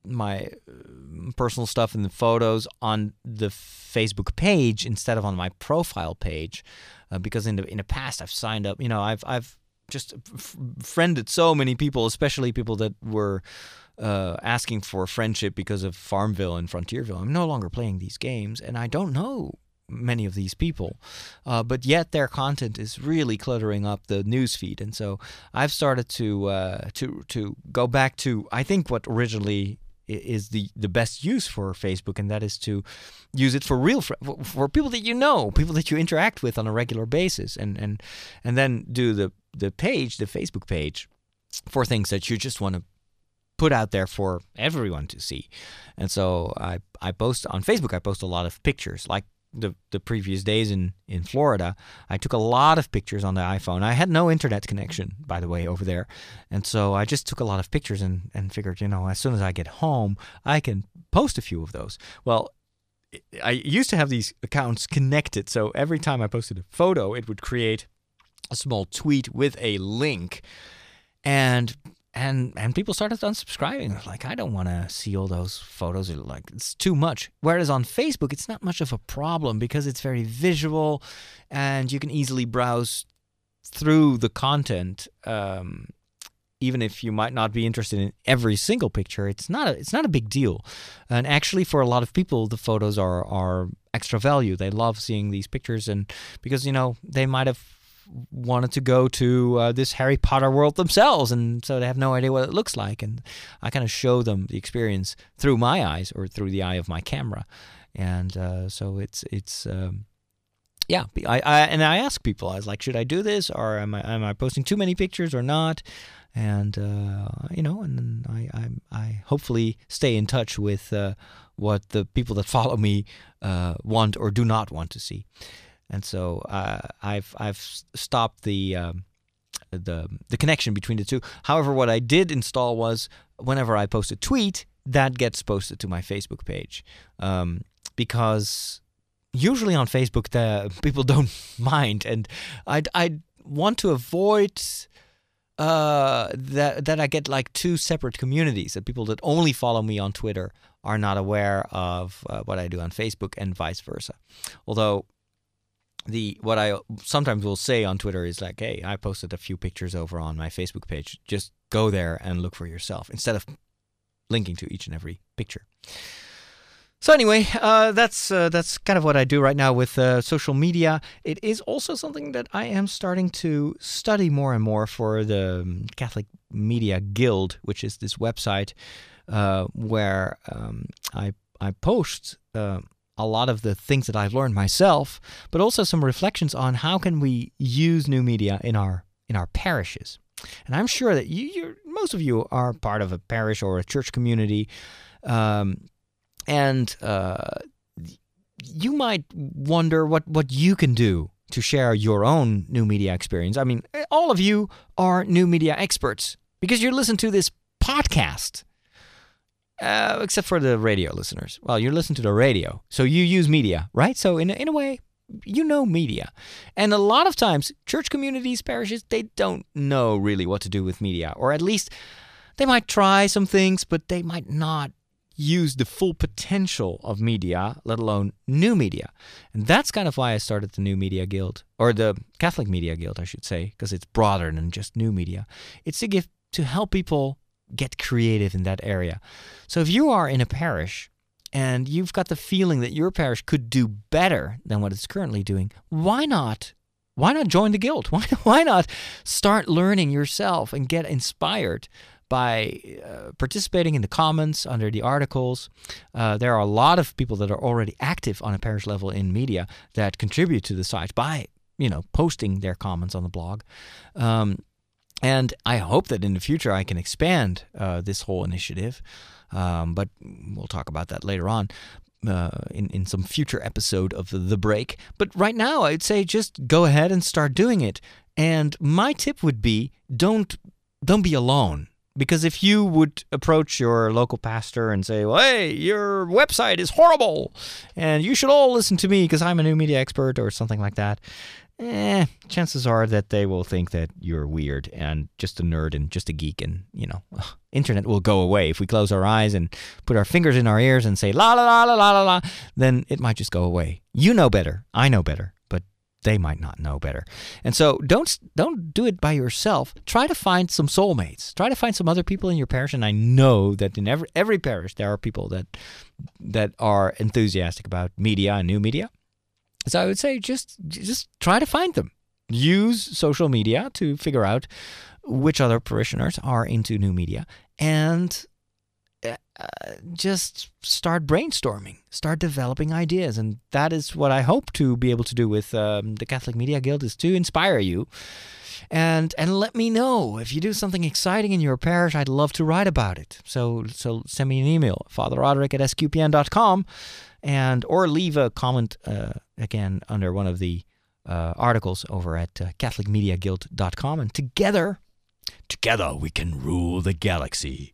my personal stuff and the photos on the Facebook page instead of on my profile page, because in the past I've signed up. I've just friended so many people, especially people that were asking for friendship because of Farmville and Frontierville. I'm no longer playing these games, and I don't know many of these people, but yet their content is really cluttering up the newsfeed, and so I've started to go back to, I think, what originally is the best use for Facebook, and that is to use it for real for people that you know, people that you interact with on a regular basis, and then do the Facebook page for things that you just want to put out there for everyone to see. And so I post on Facebook. I post a lot of pictures, like the previous days in Florida. I took a lot of pictures on the iPhone. I had no internet connection, by the way, over there. And so I just took a lot of pictures and figured, as soon as I get home, I can post a few of those. Well, I used to have these accounts connected. So every time I posted a photo, it would create a small tweet with a link. And people started unsubscribing. Like, I don't want to see all those photos. Like, it's too much. Whereas on Facebook, it's not much of a problem because it's very visual, and you can easily browse through the content. Even if you might not be interested in every single picture, it's not a big deal. And actually, for a lot of people, the photos are extra value. They love seeing these pictures, and because they might have wanted to go to this Harry Potter world themselves, and so they have no idea what it looks like, and I kind of show them the experience through my eyes or through the eye of my camera, and so it's I ask people, I was like, should I do this, or am I posting too many pictures or not? And and then I hopefully stay in touch with what the people that follow me want or do not want to see. And so I've stopped the connection between the two. However, what I did install was, whenever I post a tweet, that gets posted to my Facebook page, because usually on Facebook the people don't mind, and I want to avoid that I get like two separate communities, that people that only follow me on Twitter are not aware of what I do on Facebook, and vice versa. Although what I sometimes will say on Twitter is like, hey, I posted a few pictures over on my Facebook page. Just go there and look for yourself, instead of linking to each and every picture. So anyway, that's kind of what I do right now with social media. It is also something that I am starting to study more and more for the Catholic Media Guild, which is this website where I post a lot of the things that I've learned myself, but also some reflections on how can we use new media in our parishes. And I'm sure that most of you are part of a parish or a church community, and you might wonder what you can do to share your own new media experience. I mean, all of you are new media experts because you listen to this podcast. Except for the radio listeners. Well, you listen to the radio, so you use media, right? So in a way, you know media. And a lot of times, church communities, parishes, they don't know really what to do with media. Or at least, they might try some things, but they might not use the full potential of media, let alone new media. And that's kind of why I started the New Media Guild, or the Catholic Media Guild, I should say, because it's broader than just new media. It's to help people get creative in that area. So if you are in a parish and you've got the feeling that your parish could do better than what it's currently doing, why not join the guild? Why not start learning yourself and get inspired by participating in the comments under the articles? There are a lot of people that are already active on a parish level in media that contribute to the site by posting their comments on the blog. And I hope that in the future I can expand this whole initiative, but we'll talk about that later on in some future episode of The Break. But right now, I'd say just go ahead and start doing it. And my tip would be, don't be alone Because if you would approach your local pastor and say, well, hey, your website is horrible, and you should all listen to me because I'm a new media expert or something like that, chances are that they will think that you're weird and just a nerd and just a geek, and, internet will go away. If we close our eyes and put our fingers in our ears and say, la, la, la, la, la, la, la, then it might just go away. You know better. I know better. But they might not know better. And so don't do it by yourself. Try to find some soulmates. Try to find some other people in your parish. And I know that in every parish there are people that are enthusiastic about media and new media. So I would say just try to find them. Use social media to figure out which other parishioners are into new media, and just start brainstorming, start developing ideas. And that is what I hope to be able to do with the Catholic Media Guild, is to inspire you. And let me know if you do something exciting in your parish. I'd love to write about it. So send me an email, fatherroderick@sqpn.com, or leave a comment again under one of the articles over at catholicmediaguild.com, and together we can rule the galaxy.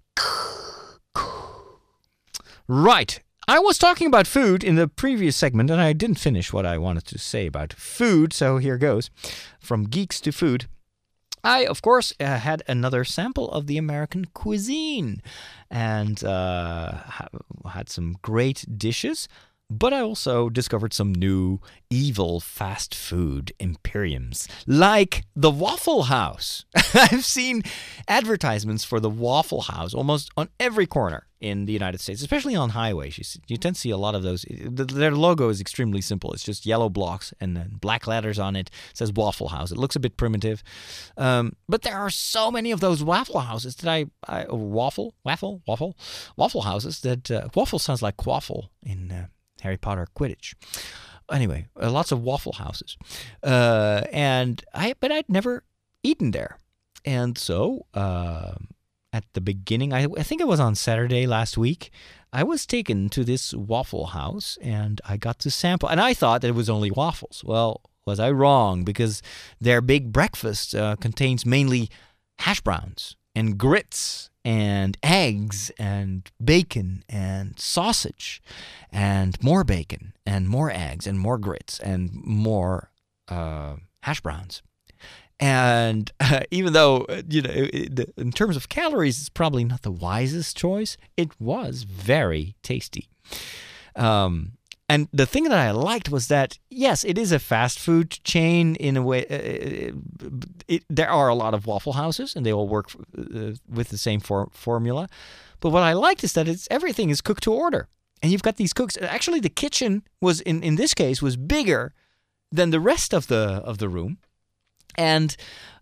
Right. I was talking about food in the previous segment, and I didn't finish what I wanted to say about food, so here goes. From geeks to food. I, of course, had another sample of the American cuisine, and had some great dishes, but I also discovered some new evil fast food imperiums, like the Waffle House. I've seen advertisements for the Waffle House almost on every corner in the United States, especially on highways. You tend to see a lot of those. Their logo is extremely simple. It's just yellow blocks and then black letters on it. It says Waffle House. It looks a bit primitive. But there are so many of those Waffle Houses that Waffle Houses that, waffle sounds like quaffle in Harry Potter Quidditch. Anyway, lots of Waffle Houses. But I'd never eaten there. And so, at the beginning, I think it was on Saturday last week, I was taken to this Waffle House, and I got to sample. And I thought that it was only waffles. Well, was I wrong? Because their big breakfast contains mainly hash browns and grits and eggs and bacon and sausage and more bacon and more eggs and more grits and more hash browns. And even though, in terms of calories, it's probably not the wisest choice, it was very tasty. And the thing that I liked was that, yes, it is a fast food chain in a way. There are a lot of Waffle Houses, and they all work with the same formula. But what I liked is that everything is cooked to order. And you've got these cooks. Actually, the kitchen was, in this case, was bigger than the rest of the room. And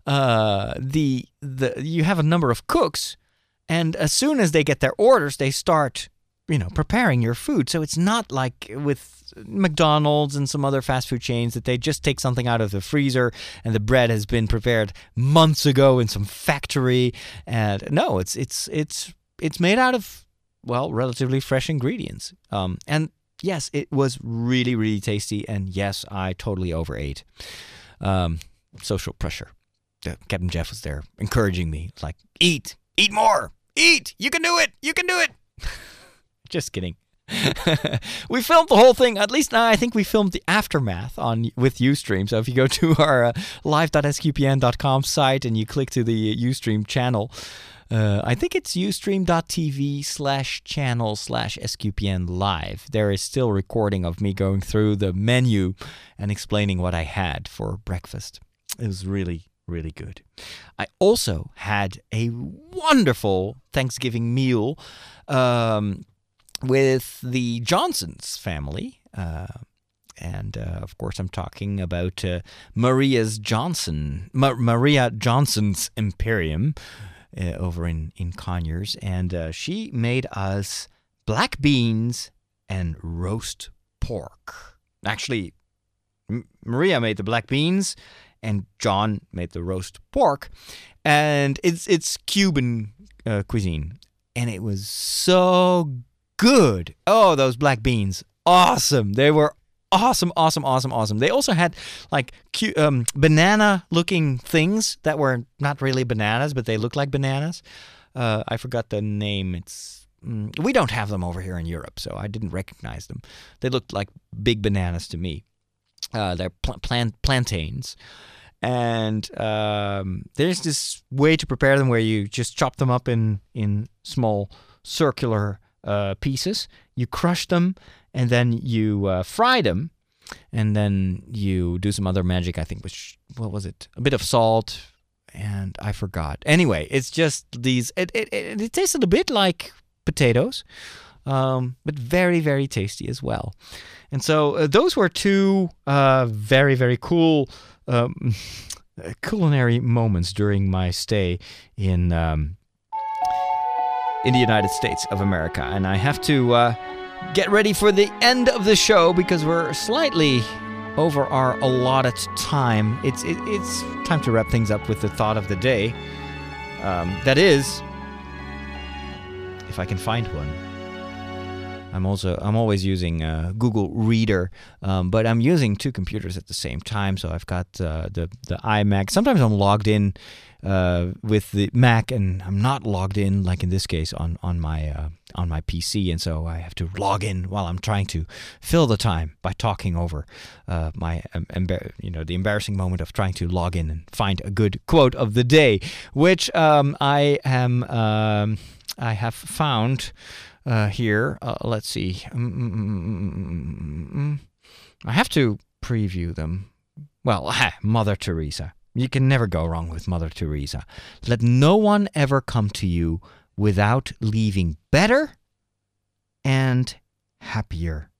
you have a number of cooks, and as soon as they get their orders, they start, preparing your food. So it's not like with McDonald's and some other fast food chains that they just take something out of the freezer and the bread has been prepared months ago in some factory. And no, it's made out of, relatively fresh ingredients. And yes, it was really, really tasty. And yes, I totally overate. Social pressure. Captain Jeff was there encouraging me, like, eat more, eat, you can do it. Just kidding. We filmed the whole thing. At least now I think we filmed the aftermath with Ustream. So if you go to our live.sqpn.com site and you click to the Ustream channel, I think it's ustream.tv/channel/SQPN live. There is still recording of me going through the menu and explaining what I had for breakfast. It was really, really good. I also had a wonderful Thanksgiving meal with the Johnsons family. And, of course, I'm talking about Maria Johnson's Imperium over in Conyers. And she made us black beans and roast pork. Actually, Maria made the black beans, and John made the roast pork, and it's Cuban cuisine, and it was so good. Oh, those black beans, awesome! They were awesome. They also had like banana-looking things that were not really bananas, but they looked like bananas. I forgot the name. We don't have them over here in Europe, so I didn't recognize them. They looked like big bananas to me. They're plantains. And there's this way to prepare them where you just chop them up in small circular pieces. You crush them, and then you fry them. And then you do some other magic, I think, what was it? A bit of salt, and I forgot. Anyway, it's just these, it tasted a bit like potatoes, but very, very tasty as well. And so those were two very, very cool culinary moments during my stay in the United States of America. And I have to get ready for the end of the show because we're slightly over our allotted time. It's time to wrap things up with the thought of the day. That is, if I can find one. I'm always using Google Reader, but I'm using two computers at the same time. So I've got the iMac. Sometimes I'm logged in with the Mac, and I'm not logged in, like in this case, on my PC, and so I have to log in while I'm trying to fill the time by talking over the embarrassing moment of trying to log in and find a good quote of the day, which I have found. Here, let's see. I have to preview them. Well, Mother Teresa. You can never go wrong with Mother Teresa. Let no one ever come to you without leaving better and happier.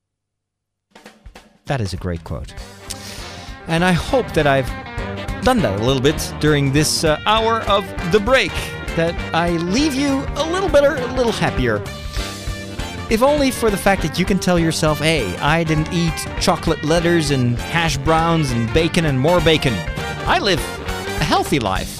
That is a great quote. And I hope that I've done that a little bit during this hour of The Break. That I leave you a little better, a little happier. If only for the fact that you can tell yourself, hey, I didn't eat chocolate letters and hash browns and bacon and more bacon. I live a healthy life.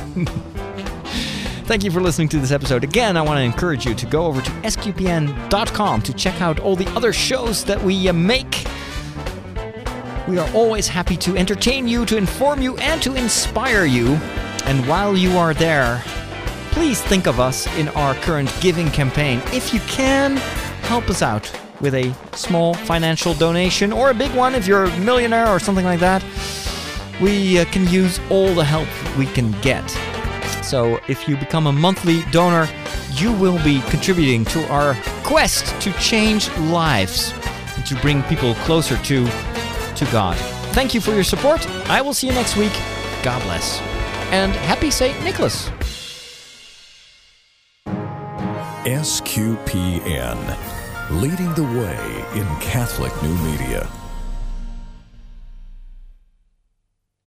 Thank you for listening to this episode. Again, I want to encourage you to go over to sqpn.com to check out all the other shows that we make. We are always happy to entertain you, to inform you, and to inspire you. And while you are there, please think of us in our current giving campaign. If you can, help us out with a small financial donation or a big one if you're a millionaire or something like that. We can use all the help we can get. So if you become a monthly donor, you will be contributing to our quest to change lives and to bring people closer to God. Thank you for your support. I will see you next week. God bless. And happy St. Nicholas. SQPN, leading the way in Catholic new media.